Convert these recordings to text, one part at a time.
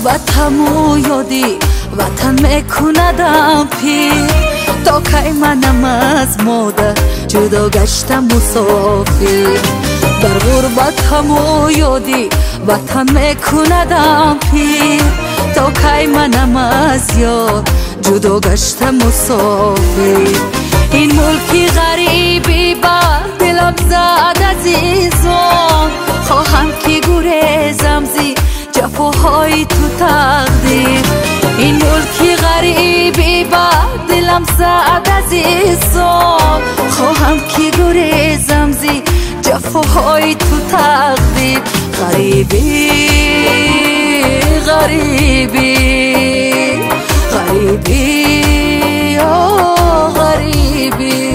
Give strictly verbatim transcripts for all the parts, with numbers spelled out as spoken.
غربتمو یادی وطن میکندم پیر تا کی منم از مادر جدا گشتم مسافر در غربتمو یادی وطن میکندم پیر تا کی منم از یار جدا گشتم مسافر این ملکی غریبی با دلم زد عزیزان خواهم که گریزم زی جفاهای تو تقدیر این ملکی غریبی با دلم زد عزیزان خواهم که گریزم زی جفاهای تو تقدیر غریبی غریبی غریبی آه غریبی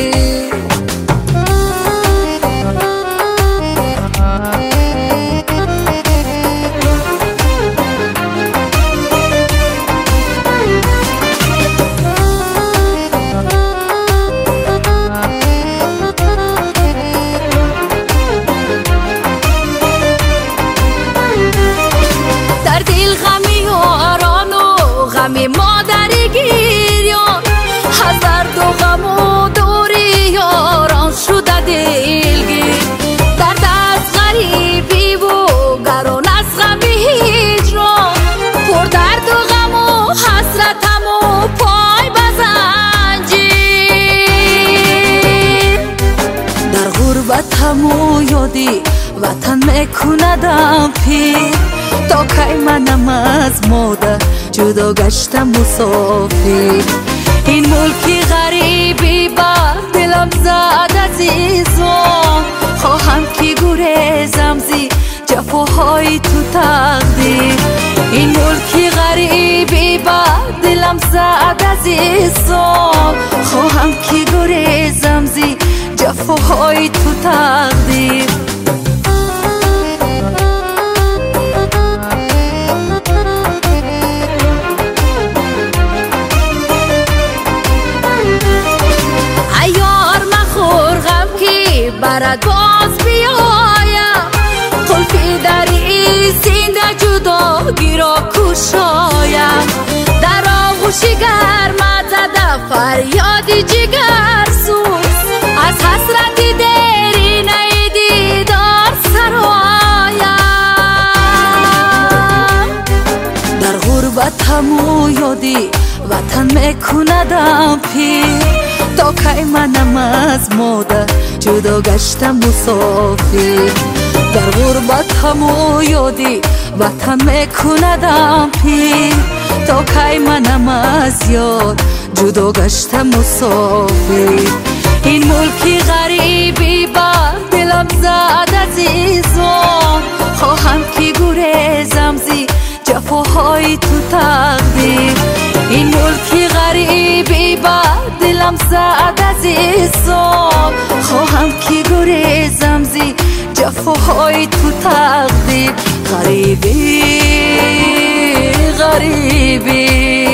غمی مادری گیریان هزار دو غم و دوری یاران شده دلگیر درد از غریبی و گران از غمی هجران پر درد و غم و حسرتم و پای بزنجیر در غربتم و یادی وطن میکندم پیر تا کی منم از مادر جدا گشتم مسافر این ملکی غریبی با دلم زد عزیزان خواهم که گریزم زی جفاهای تو تقدیر این ملکی غریبی با دلم زد عزیزان خواهم که گریزم زی جفاهای تو تقدیر برات باز بیایم قلفی در این زنده جداگی را کشایم در آغوشی گرمت زده فریادی جگر سوز از حسرتی درینه دیدار سرایم در غربتمو یادی وطن میکندم پیر تا کی منم از مادر جدا گشتم مسافر در غربتمو یادی وطن میکندم پیر تا کی منم از یار جدا گشتم مسافر این ملکی غریبی با دلم زد عزیزان خواهم که گریزم زی جفاهای تو تقدیر این ملکی غریبی با دلم زد عزیزان خواهم که گریزم زی جفاهای تو تقدیر غریبی غریبی